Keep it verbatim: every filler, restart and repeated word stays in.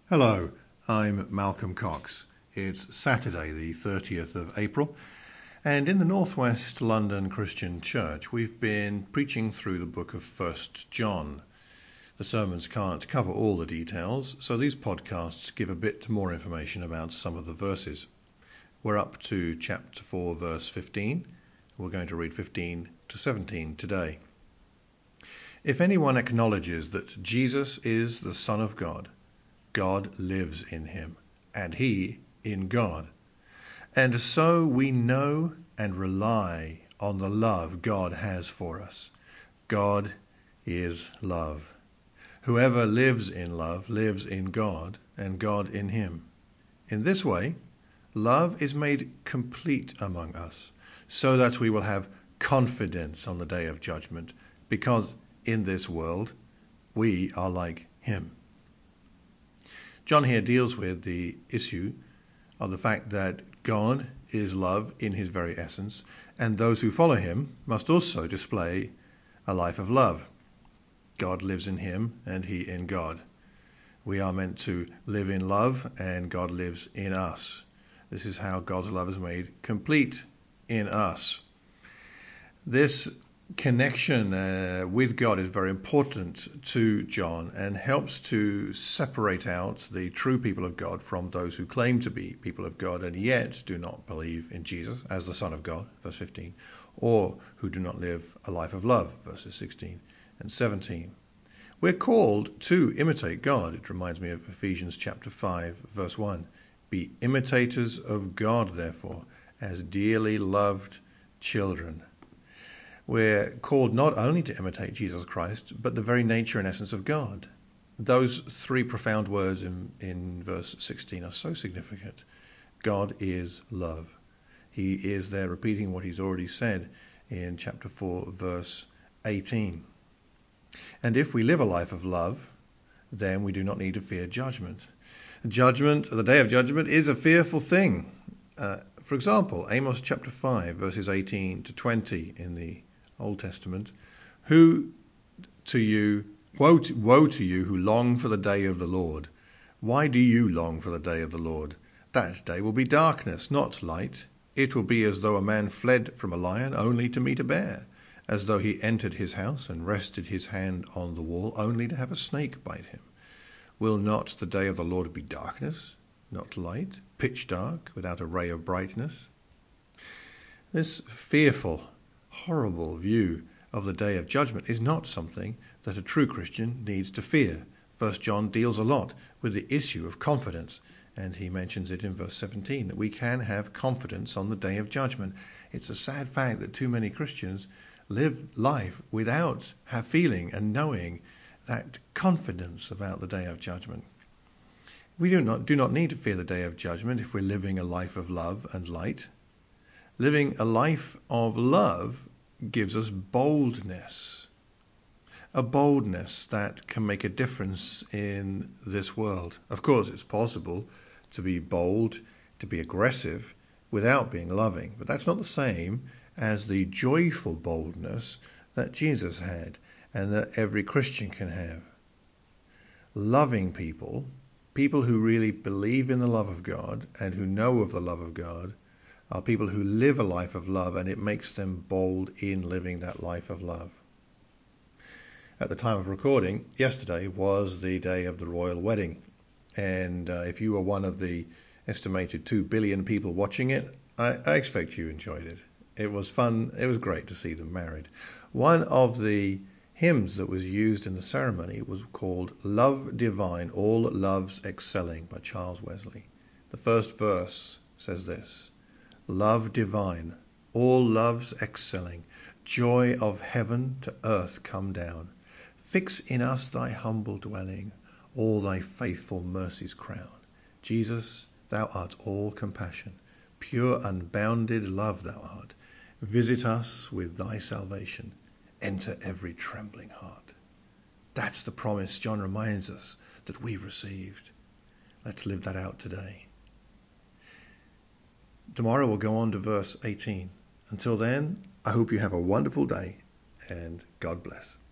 Hello, I'm Malcolm Cox. It's Saturday the thirtieth of April, and in the Northwest London Christian Church we've been preaching through the book of First John. The sermons can't cover all the details, so these podcasts give a bit more information about some of the verses. We're up to chapter four, verse fifteen. We're going to read fifteen to seventeen today. If anyone acknowledges that Jesus is the Son of God, God lives in him, and he in God. And so we know and rely on the love God has for us. God is love. Whoever lives in love lives in God, and God in him. In this way, love is made complete among us, so that we will have confidence on the day of judgment, because in this world we are like him. John here deals with the issue of the fact that God is love in his very essence, and those who follow him must also display a life of love. God lives in him and he in God. We are meant to live in love and God lives in us. This is how God's love is made complete in us. This connection uh, with God is very important to John and helps to separate out the true people of God from those who claim to be people of God and yet do not believe in Jesus as the Son of God, verse fifteen, or who do not live a life of love, verses sixteen and seventeen. We're called to imitate God. It reminds me of Ephesians chapter five, verse one. Be imitators of God, therefore, as dearly loved children. We're called not only to imitate Jesus Christ, but the very nature and essence of God. Those three profound words in, in verse sixteen are so significant. God is love. He is there repeating what he's already said in chapter four, verse eighteen. And if we live a life of love, then we do not need to fear judgment. Judgment, the day of judgment, is a fearful thing. Uh, for example, Amos chapter five, verses eighteen to twenty in the Old Testament. Who to you, woe to, woe to you who long for the day of the Lord. Why do you long for the day of the Lord? That day will be darkness, not light. It will be as though a man fled from a lion only to meet a bear, as though he entered his house and rested his hand on the wall only to have a snake bite him. Will not the day of the Lord be darkness, not light, pitch dark, without a ray of brightness? This fearful, horrible view of the day of judgment is not something that a true Christian needs to fear. First John deals a lot with the issue of confidence, and he mentions it in verse seventeen, that we can have confidence on the day of judgment. It's a sad fact that too many Christians live life without have feeling and knowing that confidence about the day of judgment. We do not, do not need to fear the day of judgment if we're living a life of love and light. Living a life of love gives us boldness, a boldness that can make a difference in this world. Of course, it's possible to be bold, to be aggressive, without being loving, but that's not the same as the joyful boldness that Jesus had and that every Christian can have. Loving people, people who really believe in the love of God and who know of the love of God, are people who live a life of love, and it makes them bold in living that life of love. At the time of recording, yesterday was the day of the royal wedding, and uh, if you were one of the estimated two billion people watching it, I, I expect you enjoyed it. It was fun. It was great to see them married. One of the hymns that was used in the ceremony was called Love Divine, All Loves Excelling by Charles Wesley. The first verse says this: Love divine, all loves excelling, joy of heaven to earth come down. Fix in us thy humble dwelling, all thy faithful mercies crown. Jesus, thou art all compassion, pure unbounded love thou art. Visit us with thy salvation, enter every trembling heart. That's the promise John reminds us that we've received. Let's live that out today. Tomorrow we'll go on to verse eighteen. Until then, I hope you have a wonderful day, and God bless.